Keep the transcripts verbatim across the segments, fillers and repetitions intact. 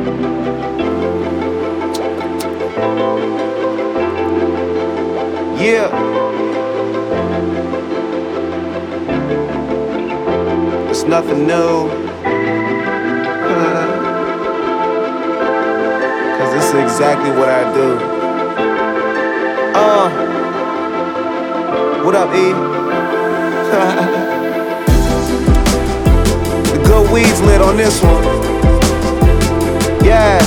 Yeah. It's nothing new. Cause this is exactly what I do. Uh, what up, E? The good weed's lit on this one. Yeah.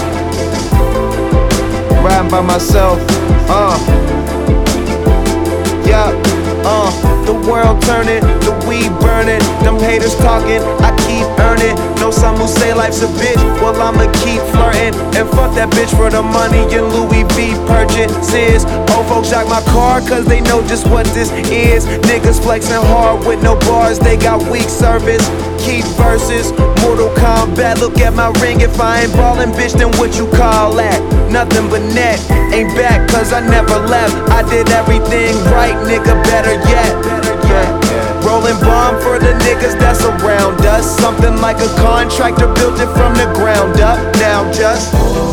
Riding by myself. Uh. Yeah. Uh. The world turning, the weed burning, them haters talking, I keep earning. Know some who say life's a bitch, well I'ma keep flirting. And fuck that bitch for the money and Louis V purchases. Old folks jack my car cause they know just what this is. Niggas flexing hard with no bars, they got weak service. Keep verses, Mortal Kombat, look at my ring. If I ain't ballin', bitch, then what you call that? Nothing but net, ain't back cause I never left. I did everything right, nigga, better yet. Yeah. Rolling bomb for the niggas that's around us. Something like a contractor built it from the ground up. Now just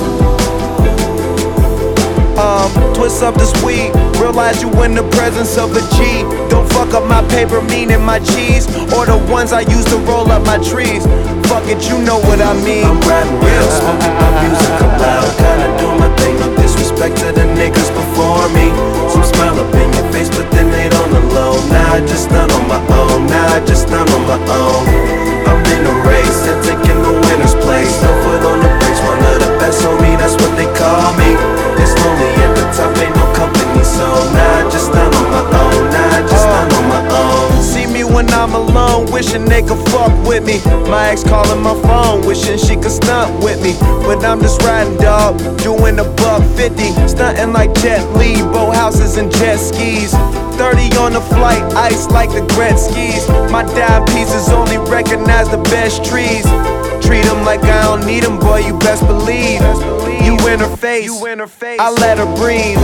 Um, twist up this weed, realize you in the presence of a G. Don't fuck up my paper, meaning my cheese, or the ones I use to roll up my trees. Fuck it, you know what I mean. I'm riding real, smoking my music loud, kinda doing my thing, no disrespect to the niggas before me. Some smile up in your face, but then they on the low. Nah, I just not on my own, nah, I just not on my own. I'm in a race and taking the winner's place. No foot on the brakes, one of the best, homie, that's what they call me. It's lonely at the top, ain't no company, so nah, I just not on my own, nah, I just not on my own. See me when I'm alone, wishing they could fuck with me. My ex calling my phone, wishing she could stunt with me. But I'm just riding, dog, doing a buck fifty. Stunting like Jet Li, boat houses and jet skis. Thirty on the flight, ice like the Gretzky's. My dime pieces only recognize the best trees. Treat them like I don't need them, boy, you best believe. You in her face, I let her breathe.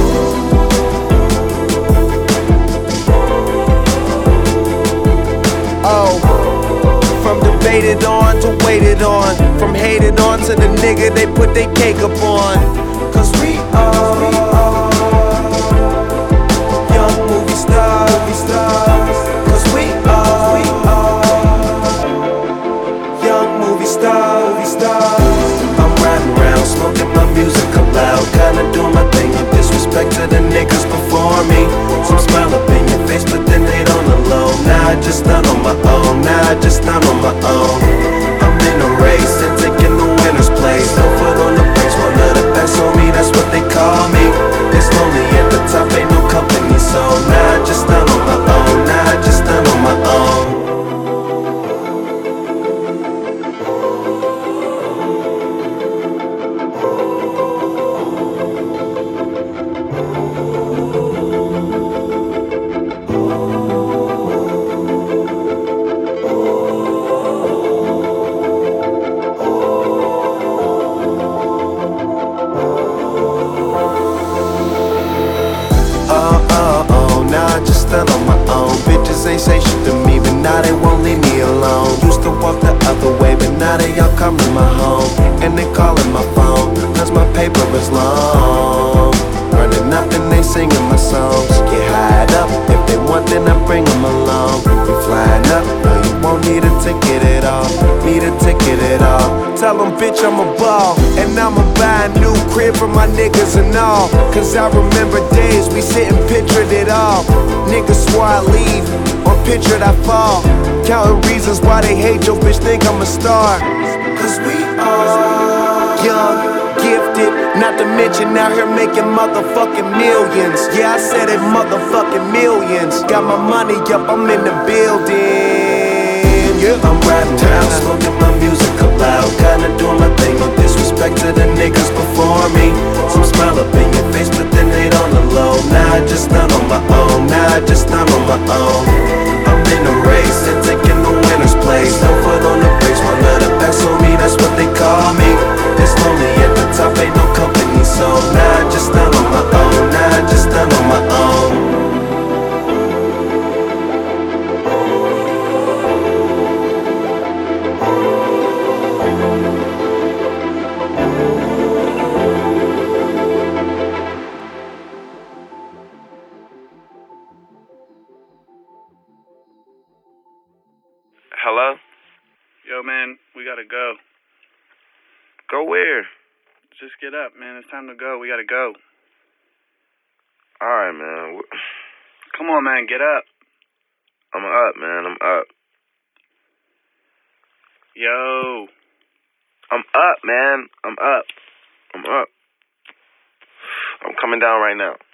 Oh, from debated on to waited on, from hated on to the nigga they put their cake up on. Cause we are young movie stars, movie stars. Cause we are, we are young movie stars, movie stars. I'm riding around, smoking my music loud, kinda doing my thing, no disrespect to the niggas before me. Some smile up in your face, but then they on the low. Nah, I just not on my own, nah, I just not on my own. I'm in a race and taking the winner's place. No foot on the brakes, one of the best, homie, that's what they call me. It's lonely at the top, ain't no company, so nah, I just not on my own, nah, I just not on my own. On my own, bitches ain't say shit to me, but now they won't leave me alone. Used to walk the other way, but now they all come to my home. And they calling my phone, cause my paper is long. Running up and they singing my songs. Get hired up, if they want then I bring them along. We flying up, no you won't need a ticket at all. Need a ticket at all. Tell them bitch I'm a ball, and I'ma buy a new crib for my niggas and all. Cause I remember days we sit and pictured it all. Niggas swore I leave, or pictured I fall. Counting reasons why they hate your bitch, think I'm a star. Cause we are young, gifted, not to mention out here making motherfucking millions. Yeah, I said it, motherfucking millions. Got my money up, I'm in the building. Yeah, I'm riding around, smoking my music loud, kinda doing my thing, no disrespect to the niggas before me. Some smile up in your face, but then they on the low. Nah, I just not on my own, nah, I just not on my own. I'm in a race and taking the winner's place. No foot on the brakes, one of the best, homie, that's what they call me. It's lonely at the top, ain't no company, so nah, I just not on my own, nah, I just not on my own. Hello? Yo, man, we gotta go. Go where? Just get up, man. It's time to go. We gotta go. Alright, man. Come on, man. Get up. I'm up, man. I'm up. Yo. I'm up, man. I'm up. I'm up. I'm coming down right now.